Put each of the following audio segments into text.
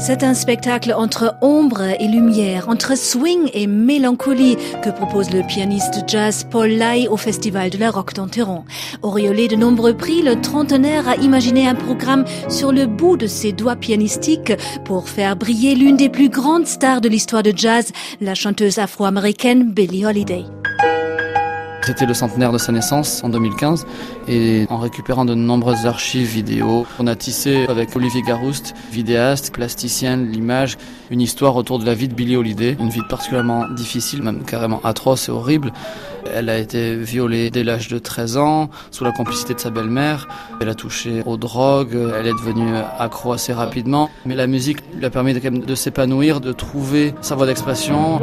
C'est un spectacle entre ombre et lumière, entre swing et mélancolie que propose le pianiste jazz Paul Lai au Festival de la Roque d'Enterron. Auréolé de nombreux prix, le trentenaire a imaginé un programme sur le bout de ses doigts pianistiques pour faire briller l'une des plus grandes stars de l'histoire de jazz, la chanteuse afro-américaine Billie Holiday. C'était le centenaire de sa naissance en 2015 et en récupérant de nombreuses archives vidéo, on a tissé avec Olivier Garouste, vidéaste, plasticien, l'image, une histoire autour de la vie de Billie Holiday, une vie particulièrement difficile, même carrément atroce et horrible. Elle a été violée dès l'âge de 13 ans, sous la complicité de sa belle-mère. Elle a touché aux drogues, elle est devenue accro assez rapidement. Mais la musique lui a permis de s'épanouir, de trouver sa voie d'expression.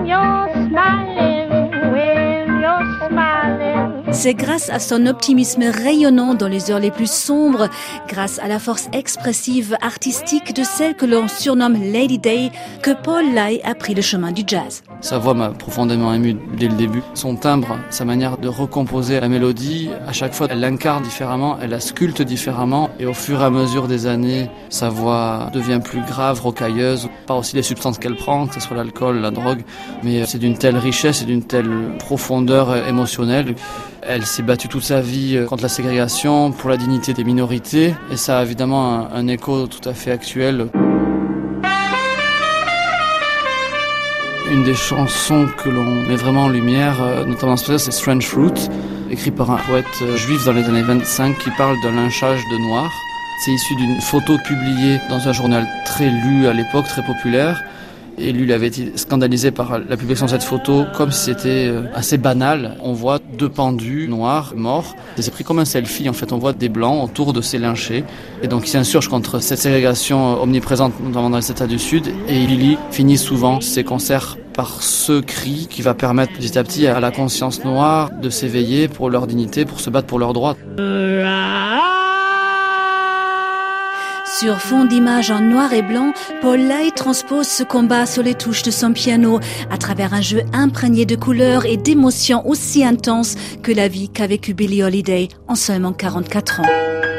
C'est grâce à son optimisme rayonnant dans les heures les plus sombres, grâce à la force expressive artistique de celle que l'on surnomme Lady Day, que Paul Lai a pris le chemin du jazz. Sa voix m'a profondément ému dès le début. Son timbre, sa manière de recomposer la mélodie, à chaque fois elle l'incarne différemment, elle la sculpte différemment et au fur et à mesure des années, sa voix devient plus grave, rocailleuse, par aussi les substances qu'elle prend, que ce soit l'alcool, la drogue, mais c'est d'une telle richesse et d'une telle profondeur émotionnelle. Elle s'est battue toute sa vie contre la ségrégation, pour la dignité des minorités, et ça a évidemment un écho tout à fait actuel. Une des chansons que l'on met vraiment en lumière, notamment en ce c'est Strange Fruit, écrit par un poète juif dans les années 25 qui parle d'un lynchage de noirs. C'est issu d'une photo publiée dans un journal très lu à l'époque, très populaire. Et lui, il avait été scandalisé par la publication de cette photo, comme si c'était assez banal. On voit deux pendus noirs morts. C'est pris comme un selfie, en fait. On voit des blancs autour de ces lynchés. Et donc, il s'insurge contre cette ségrégation omniprésente, notamment dans les États du Sud. Et Billie finit souvent ses concerts par ce cri qui va permettre petit à petit à la conscience noire de s'éveiller pour leur dignité, pour se battre pour leurs droits. Sur fond d'images en noir et blanc, Paul Lai transpose ce combat sur les touches de son piano à travers un jeu imprégné de couleurs et d'émotions aussi intenses que la vie qu'a vécue Billie Holiday en seulement 44 ans.